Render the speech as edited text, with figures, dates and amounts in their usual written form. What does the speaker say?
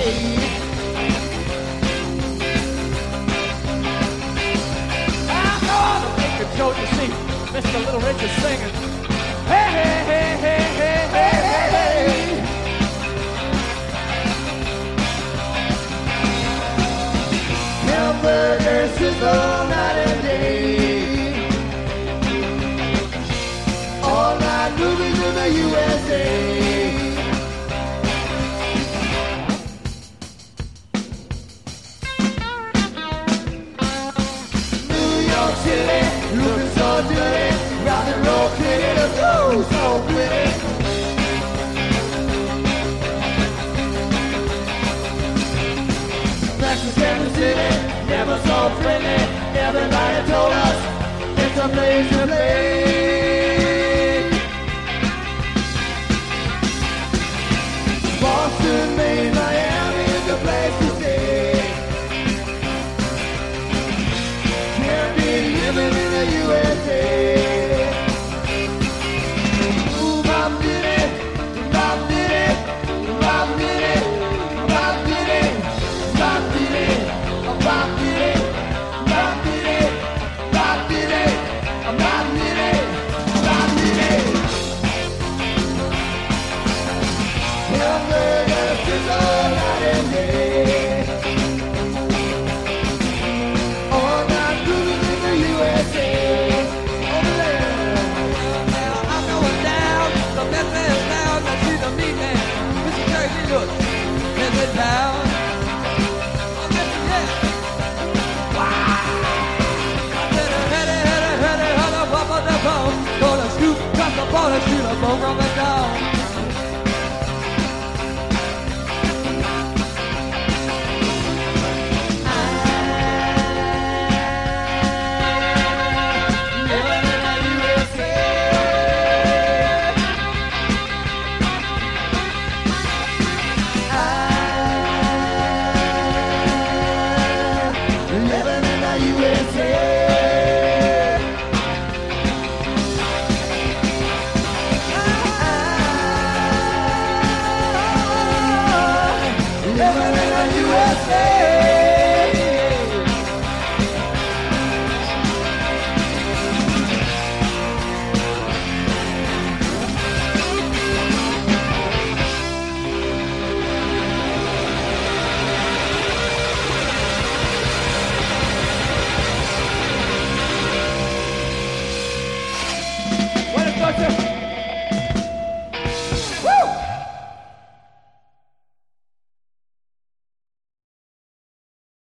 I'm gonna make a joke, you see, Mr. Little Richard singing. Hey, hey, hey, hey, hey, hey, hey, hey. Hamburgers is all night and day. All night movies in the USA. New York City, looking so dirty. Rock and roll kitty, the blues so pretty. Kansas City, never so friendly. Everybody told us it's a place